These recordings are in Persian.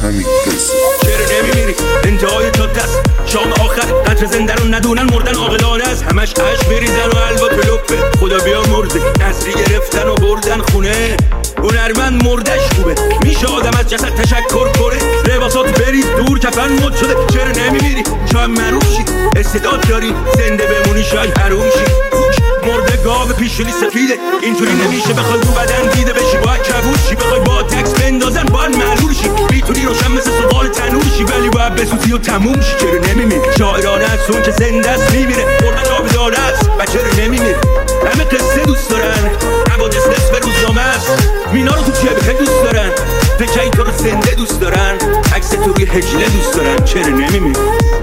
همین قصه. چرا نمیمیری؟ انتهای جاده است، شام آخر قدر زنده رو ندونن، مردن عاقلانه است، همش عشق بریزن و حلوا پلوپه. خدا بیا مرده، نصری گرفتن و بردن خونه. هنرمند مردش خوبه، میشه آدم از جسد تشکر کنه. لباسات بریز دور، کفن مد شده. چرا نمیمیری؟ شاید مروشی، استعداد داری زنده بمونی، شاید حروشی. مرده گاو پیشونی سفیده، اینطوری نمیشه بخوای رو بدن دیده بشی. باید کبوشی، بخوای با تکس بندازن باید معلول شی. میتونی روشن مثل سوال تنور شی، ولی باید بسوزی و تموم شی. چرا نمیمیری؟ شاعرانه است اون که زنده است میمیره، مردن آبداره است و چرا نمیمیری؟ همه قصه دوست دارن، حوادث نصف روزنامه است. مینا رو تو جبهه دوست دارن، فکر تو رو زنده دوست دارن، عکس تو روی هجله دوست دارن. چرا نمیمیری؟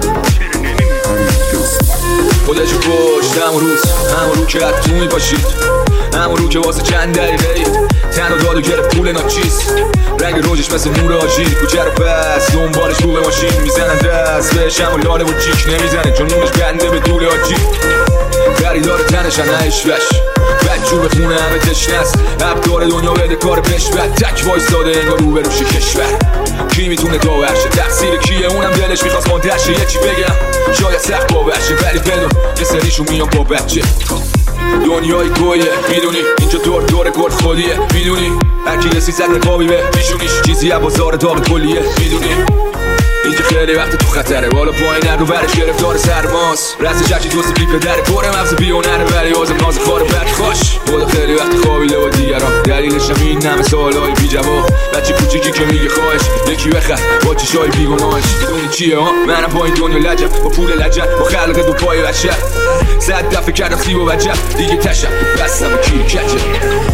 خودشو کشت همون رو که حتمی باشید، همون رو که واسه چند دقیقه تن و داد و گرفت پول ناچیز. رنگ روزش مثل نور آجیل، کوچه رو بس دنبالش رو به ماشین میزنن دست بهش، همون لاله و جیک نمیزنه چون نونش بنده به دول آجیل. خریدار تنشن نشوش بدجور به خونه همه تشنست، عب داره دنیا بده کار بشبت، تک وایس داده انگار رو به روش کشور. کی میتونه داورشه؟ تقصیر کیه؟ اونم دلش میخواست منتشه. یه چی بگم شاید سخت باورشه، ولی بدون یه سریشون میان با بچه. دنیای گویه میدونی، اینجا دور گرد خودیه میدونی، هرکی رسی زد رقابی به پیشونیش، چیزی بازار داغ کلیه میدونی. اینجا خیلی وقت تو خطره، بالا پایین نرو برش گرفتار سرماست، رسش هرچی توست بی پدره، پر مغز بیونره ولی آزم ناز خار بد خوش. بودا خیلی وقت خوابیده با دیگران، دلیلش هم این همه سوالای بی جواب. بچه کوچیکی که میگه خواهش یکی بخر با چشای بیگناهش. میدونی چیه ها؟ منم با این دنیا لجم، با پول لجم، با خلق دو پای بچه. 100 دفعه کردم سیب و وجب دیگه تشم بستم کی کچه.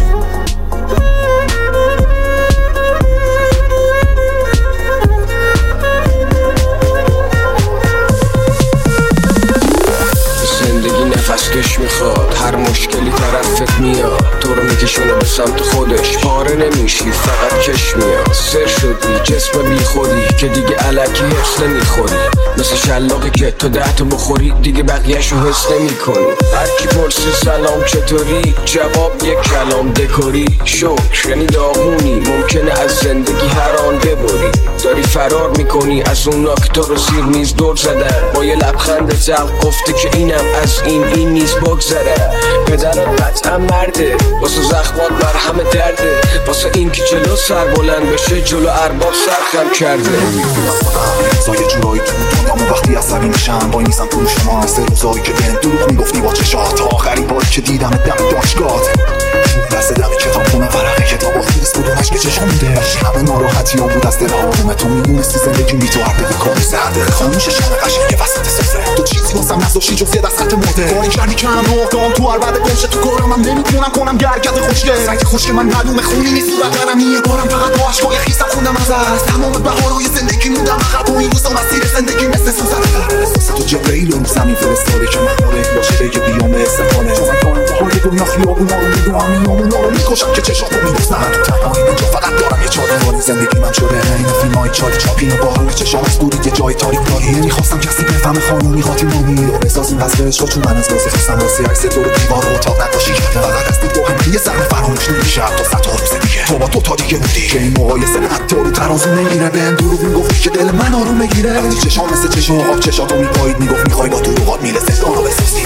نفسکش میخواد، هر مشکلی طرفت میاد، تو رو میکشونه به سمت خودش، پاره نمیشی فقط کش میاد. سر شدی جسم بی خودی که دیگه علکی حس نمیخوری، مثل شلاقی که تو 10 تا بخوری دیگه بقیهشو حس نمیکنی. هرکی پرسه سلام چطوری، جواب یک کلام دکوری. شکر یعنی داغونی، ممکنه از زندگی هر آن ببری. داری فرار میکنی از اونا که تو رو زیر میز دور زدن، با یه لبخند زلق گفته که اینم از این نیز بگذره. پدرت قطعا مرده، واسه زخمات مرهم درده، واسه این که جلو سر بلند بشه جلو ارباب سرخم کرده. زای جورایی تو دنیامو وقتی عصبی میشم وای نیستم تو شما، سه روزایی که بهم دروغ میگفتی با چشات، تا آخرین باری که دیدم دم دانشگاهت دست دم کتابخونه ورقه کتابا خیس بودونش به چشم میده. همه ناراحتی ها بود از دل آرومه، تو میدونستی زندگی بی تو عرده کاری سرده. خاموش شم قشنگه وسط سفره، تو چیزی واسم نذاشتی جز یه دست خط مرده. کاری کردی که هم نقطه‌ام تو هر بعد گمشه تو کارم، هم نمیتونم کنم گرگت خوشگل سنگ خوشگل. من معلومه خونی نیست صورتم، یه بارم فقط با عشقای خیسم خوندم از تمام بهارهای زندگی موندم عقب و این روزا مسیر زندگی مثل سوزن. تو جبرئیل رو زمین فرستاده که مخاره باشه بگه بیام به استفاده. حال دنیا خیابونا رو میدونم، میامونا رو میکشم که چشاتو میدوزن. تو تنهایی اینجا فقط دارم یه چادر زندگی من شده این فیلمای چالی چاپین و باهر چشام از دوری یه جای تاریک داری. نمیخواستم کسی بفهمه خانومی خاطیمانی رو بسازیم واسه عشق، چون من از واسه خواستم واسه عکس تو رو دیوار و اتاق نقاشی کردم. فقط از تو هم یه ذره فراموش نمیشه تا 100 تا روز دیگه تو با تو تا دیگه بودی که این مقایسه حتی رو ترازو نمیره. بهم دروغ میگفتی که دل من آروم بگیره، ولی چشام مثل چشم آب چشاتو میپایید، میگفت میخوای با دروغات میرسه دانو بسازی.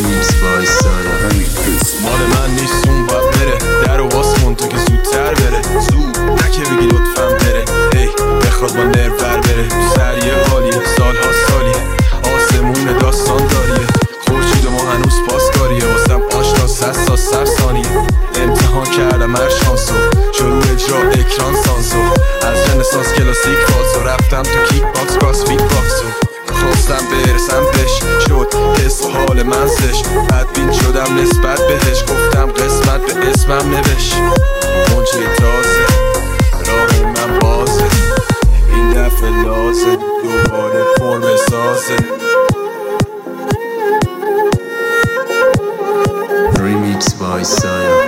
مال من نیست اون باید بره، در و واسمون تو که زودتر بره، زود نکه بگی لطفم بره. هی بخواد با نر بر بره، تو سر یه حالیه سالها سالیه، آسمون داستان داریه، خورشید و ما هنوز پاسکاریه، واسم آشنا 100 تا 100 ثانیه. امتحان کردم هر شانسو، شروع اجرا اکران سانسو، از رنسانس کلاسیک فاسو، رفتم تو کیک باکس کراسفیت باکسو، خواستم برسم بهش شد حس و حال من زش، بدبین شدم نسبت بهش، گفتم قسمت به اسمم نوش. منچه تازه راه من بازه، این دفعه لازم دوباره فرم سازه. Remix by Saya.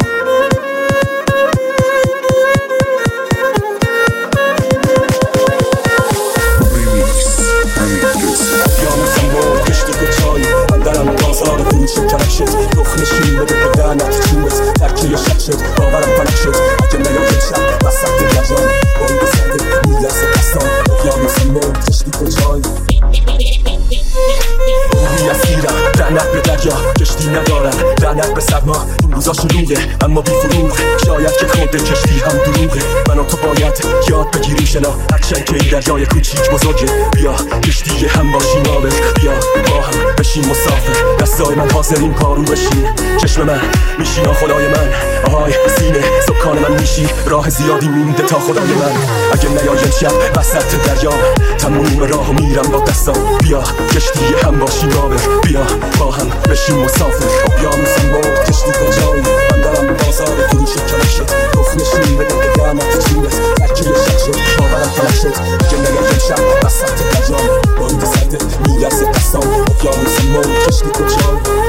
درم بازار فروش کلک شد، دخنشین بده بدنت چوبت ترکیه شک شد، باورم پلک شد اگه نیاد شد وسط گجان با این بسنده دریا کشتی ندارم لعنت به سرما این روزا شلوغه اما بی فروغ شاید که خود کشتی هم دروغه من و تو باید یاد بگیریم شنا هرچند که این دریای کوچیک بزرگه بیا کشتی هم باشیم آبر بیا با هم بشیم مسافر دستای من حاضرین پارو بشین چشم من میشینا خدای من آهای سینه سکان من میشی راه زیادی مونده تا خدای من اگه نیایم شب وسط دریا تموم راهو میرم با دستام بیا کشتی هم باشیم آبر بیا با هم بشیم مسافر اقیانوس مرد کشتی کجایی من دارم به بازار فروش کلاشت گفت نشین بده به دامت جورت ترکیه شک شد باورم فلک شد اگه نیایم شب وسط دریا بارید سرده میرسه دستام اقیانوس مرد کشتی کجایی